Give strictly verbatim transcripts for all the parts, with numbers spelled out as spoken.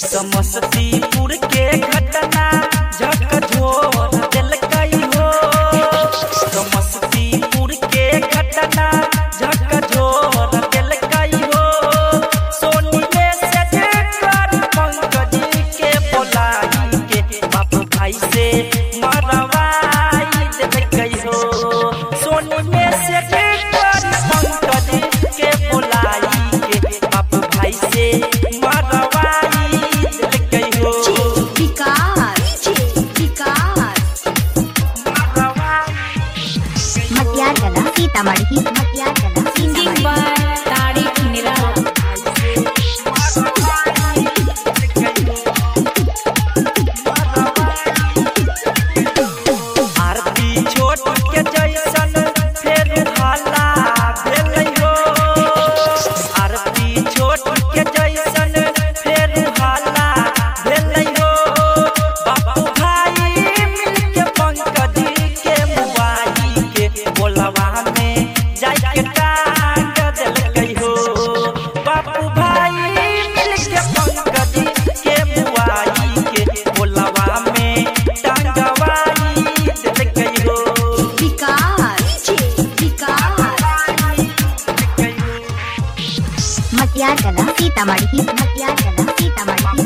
समस्तीपुर के घटना झकझोर दिलकई हो। समस्तीपुर के घटना झकझोर दिलकई हो। सोनी में से कर पंकज के बोलाई के बाप भाई से मरवाई दिलकई हो। सोनी में से कर पंकज के बोलाई के बाप भाई से सीतामढ़ी मटियार सिंगिंग बाय तारिक निराला। आरती छोट के जैसन फेर हाला भेलै हो। आरती छोट के जैसन फेर हाला भेलै हो। बापू भाई मिलके पंकज के मुआई के बोलवा में जाके टांग दिलकई हो। बापू भाई मिलके पंकज के मुआई के बोलवा में टांगवाई दिलकई हो। मटियार कला सीतामढ़ी मटियार कला सीतामढ़ी।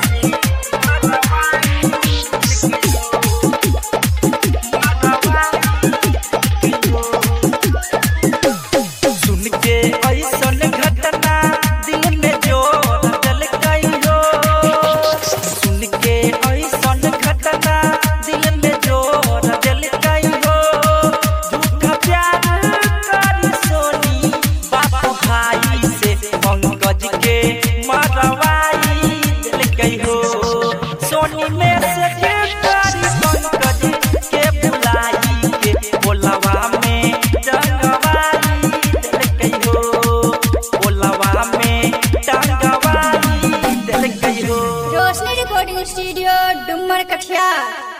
सुन के ऐसन घटना दिल में जोर दिलकई हो। सुन के ऐसन घटना दिल में जोर दिलकई हो। झूठा प्यार करी सोनी बापू भाई से पंकज के मरवाई दिलकई हो। सोनी में से करी पंकज के बुलाई के बोलवा में टंगवाई दिलकई हो। बोलवा में टंगवाई दिलकई हो। Roshni recording studio Dumar Katihar.